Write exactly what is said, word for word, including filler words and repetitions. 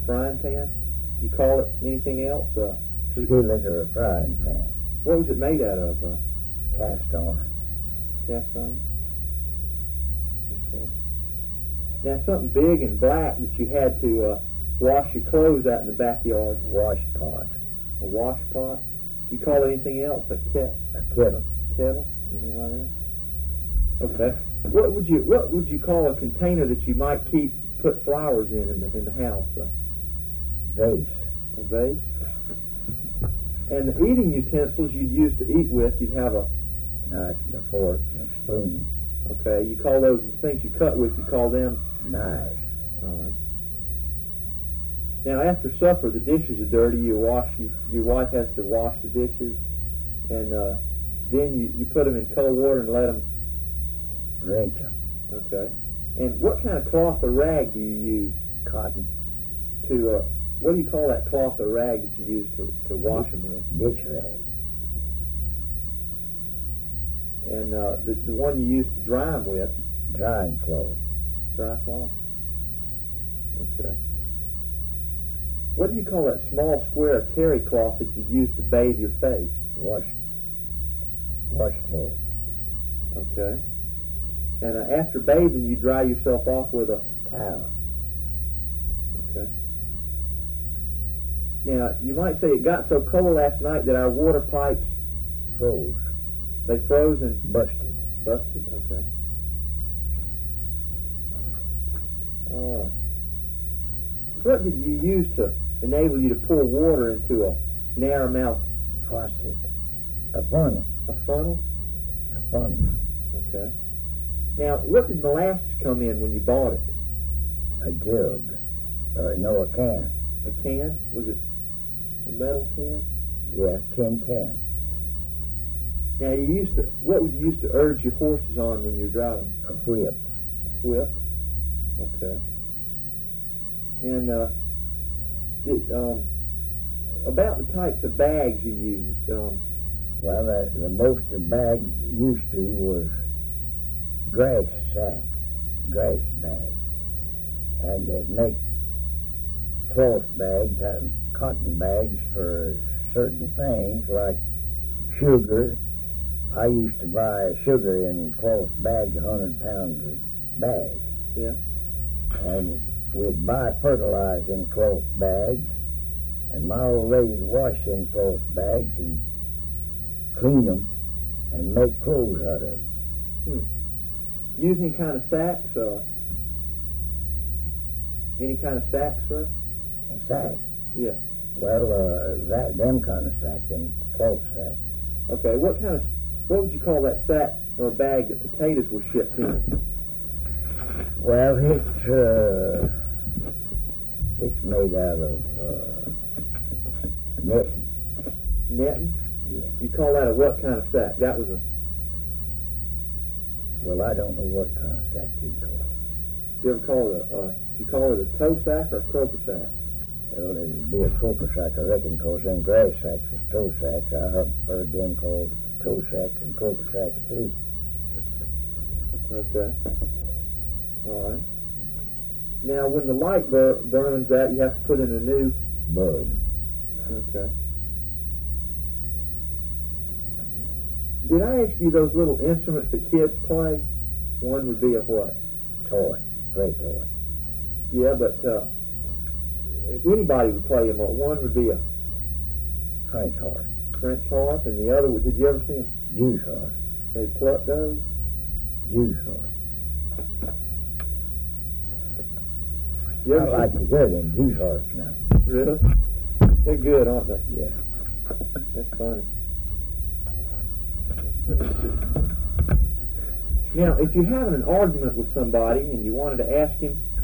frying pan? You call it anything else? Uh, Skillet or a frying pan. what was it made out of? Uh, Cast iron. cast iron? Okay. Now, something big and black that you had to uh, wash your clothes out in the backyard. Wash pot. A wash pot? Do you call it anything else? A ket, A kettle. kettle? Anything like that? Okay. What would you What would you call a container that you might keep put flowers in in the, in the house? Uh, Vase. a vase. And the eating utensils you'd use to eat with, you'd have a, Knife and a fork and a spoon. okay, you call those the things you cut with, you call them, Knives. all right. Now after supper, the dishes are dirty, you wash, you, your wife has to wash the dishes, and uh, then you, you put them in cold water and let them, Rinse them. okay. And what kind of cloth or rag do you use Cotton. to, uh, what do you call that cloth or rag that you use to, to wash them with? Dish rag. And uh, the, the one you use to dry them with, Drying clothes. dry cloth? Okay. What do you call that small square terry cloth that you'd use to bathe your face? Wash. Wash clothes. Okay. And uh, after bathing, you dry yourself off with a, Towel. okay. Now, you might say it got so cold last night that our water pipes, Froze. they froze and Busted. busted? Okay. All right. What did you use to enable you to pour water into a narrow mouth, Faucet. A funnel. a funnel? A funnel. Okay. Now, what did molasses come in when you bought it? A jug. Or no, a can. A can? Was it a metal can? Yeah, tin can. Now, you used to, what would you use to urge your horses on when you're driving? A whip. Whip? Okay. And, uh, did, um, about the types of bags you used, um, Well, the, the most the bags used to was grass sacks, grass bags. And they'd make cloth bags, uh, cotton bags for certain things like sugar. I used to buy sugar in cloth bags, a hundred pounds a bag. Yeah. And we'd buy fertilizer in cloth bags, and my old lady'd wash in cloth bags and clean them and make clothes out of them. use any kind of sacks, uh, any kind of sacks, sir? A sack. Yeah. Well, uh, that them kind of sack, them cloth sacks. Okay, what kind of, what would you call that sack or bag that potatoes were shipped in? Well, it's uh, it's made out of uh, netting. Netting? Yeah. You call that a what kind of sack? That was a, Well, I don't know what kind of sack you call it. did you ever call it a, uh, did you call it a toe sack or a croaker sack? Well, it'd be a croaker sack, I reckon, 'cause them grass sacks was toe sacks. I heard, heard them called toe sacks and croaker sacks, too. Okay. All right. Now, when the light bur- burns out, you have to put in a new, Bulb. okay. Did I ask you those little instruments that kids play? One would be a what? Toy. Play toy. Yeah, but uh, anybody would play them. One would be a French harp. French harp, and the other would, did you ever see them? Jews harp. They pluck those? Jews harp. You I ever like see, to hear them Jews harps now. really? They're good, aren't they? Yeah. That's funny. Let me see. Now, if you're having an argument with somebody and you wanted to ask him